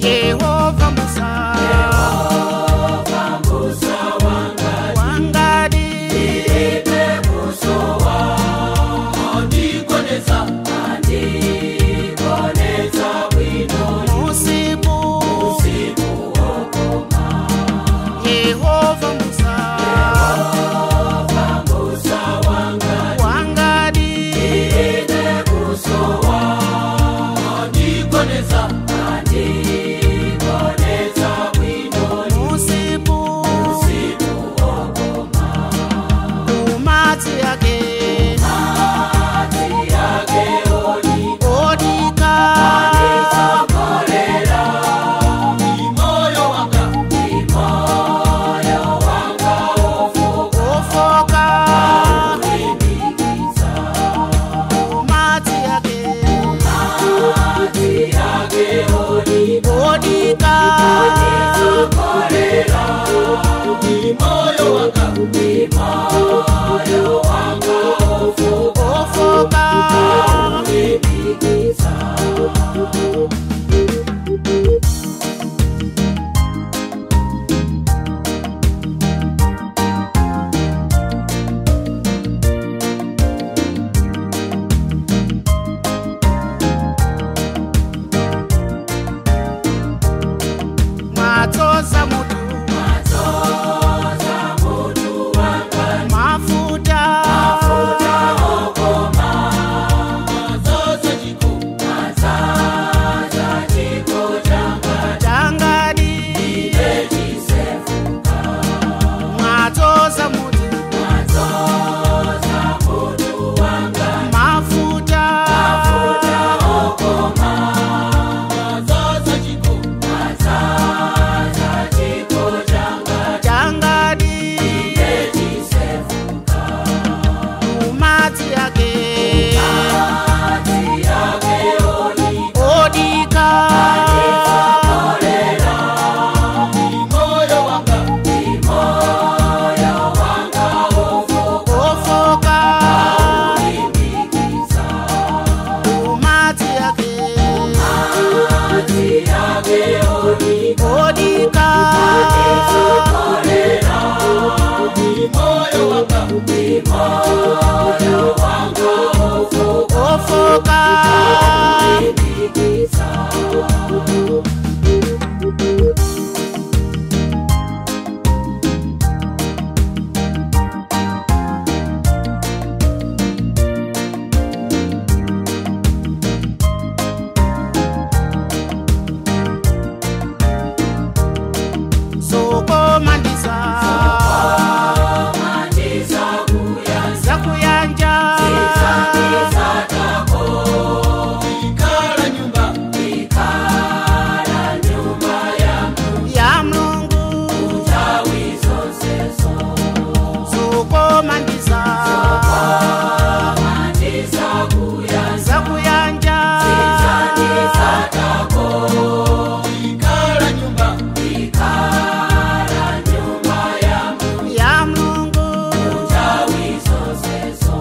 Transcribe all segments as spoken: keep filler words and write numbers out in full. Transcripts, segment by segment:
Yehova Musa, Yehova Musa wangadi, wangadi ilibe musowa, andikoneza, andikoneza bwino, musibu, musibu wokoma. Yehova Musa, Yehova Musa wangadi, wangadi ilibe musowa, andikoneza, andikoneza bwino, musibu, musibu wokoma. umati yake Mati yake oli, odika, anisokolera, ni moyo wanga, ni moyo wanga ofuka, ofoka, ulimbikitsa. umati yake Mati yake oli, odika, anisokolera, ni moyo wanga, ni moyo wanga ofuka, ofoka, ulimbikitsa. matoza mutu, Matoza mutu wangani, mafuta, mafuta okoma, mazaza jiko, mazaza jiko jangadi, jangadi, ile jisefuka. matoza mutu, Matoza mutu wangani, mafuta, mafuta okoma, mazaza jiko, mazaza jiko jangadi, jangadi, ile jisefuka. umati yake Mati yake oli, odika, anisokolera, ni moyo wanga, ni moyo wanga ofuka, ofoka, ulimbikitsa. umati yake Mati yake oli, odika, anisokolera, ni moyo wanga, ni moyo wanga ofuka, ofoka, ulimbikitsa. sokomandisa, Mandiza kuyanza, zakuyanja, ziza tako, ikala nyumba, ikala nyumba yangu, ya mlungu, tawizo seso. sokomandisa, Mandiza kuyanza, zakuyanja, ziza tako, ikala nyumba, ikala nyumba yangu, ya mlungu, tawizo seso.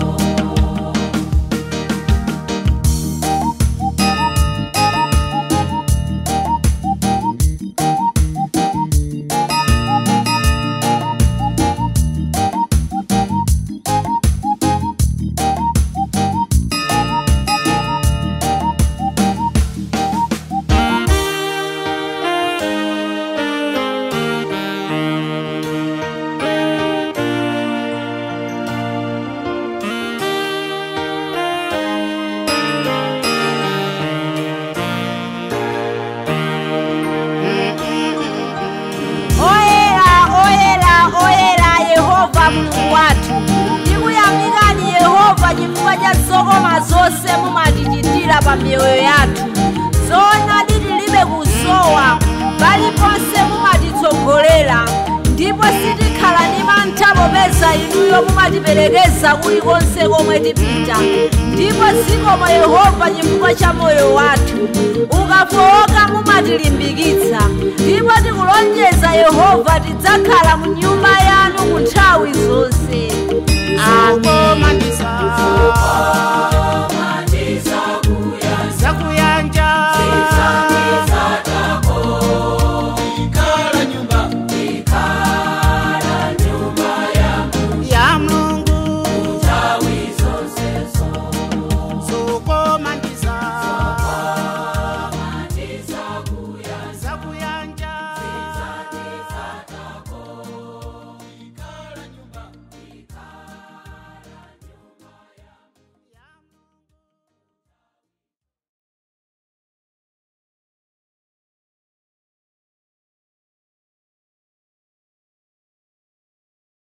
Oyera, oyera, oyera Yehova Mungu watu. Ndikuyamikani Yehova chifukwa cha zokoma zonse mumatichitira pa miyoyo yathu. Zona tilibe kusowa, paliponse mumatitsogolera. Ndipo sitikhala ndi mantha popeza inuyo mumatiperekeza kulikonse komwe tipita. Ndipo zikomo Yehova chifukwa cha moyo wathu. Ukafowoka mumatilimbikitsa. Ndipo tikulonjeza Yehova tidzakhala mu nyumba yanu mu nthawi zonse.